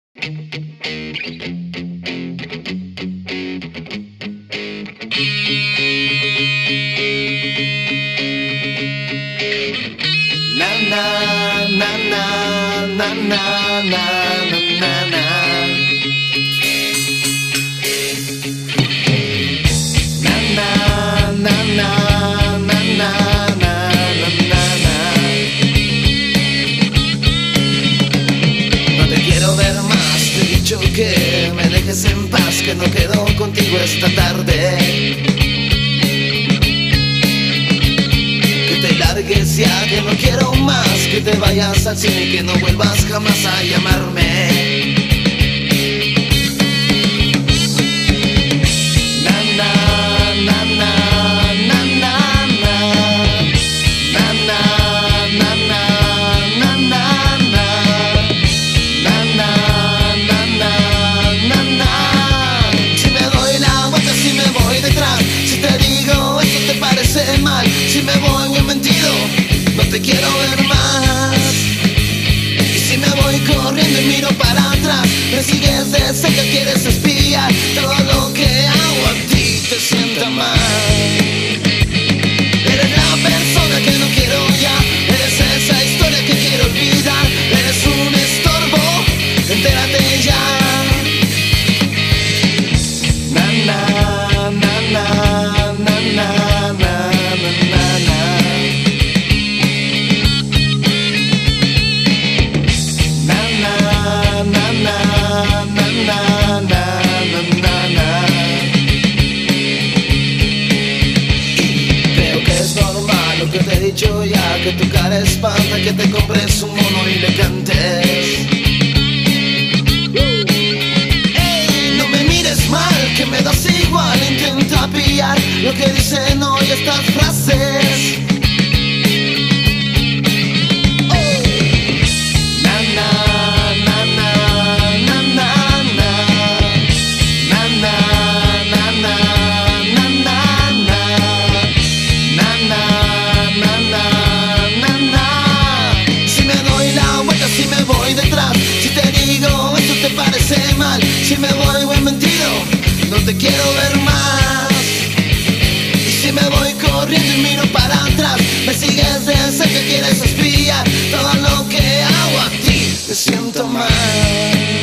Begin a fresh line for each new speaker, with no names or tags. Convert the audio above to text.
Na na na na na na na na na. Na na na na na na na na na. No te quiero ver más, te he dicho que me dejes en paz, que no quedo contigo esta tarde. Largues ya, que no quiero más, que te vayas al cine y que no vuelvas jamás a llamarme. Na na na na na na na na na na na na na na na na na. Si me doy la vuelta, si me voy detrás, si te digo eso te parece mal, si me voy muy mentido, no te quiero ver más. Y si me voy corriendo y miro para atrás, me sigues de cerca, quieres espiar todo lo que hago a ti te sienta mal. Eres la persona que no quiero ya, eres esa historia que quiero olvidar, eres un estorbo, entérate ya. Na na na na na na na. Que te he dicho ya, que tu cara espanta, que te compres un mono y le cantes. Ey, no me mires mal, que me das igual, intenta pillar lo que dicen hoy estas frases. Si me voy buen mentido, no te quiero ver más. Y si me voy corriendo y miro para atrás, me sigues de cerca, quieres espiar todo lo que hago a ti te siento mal.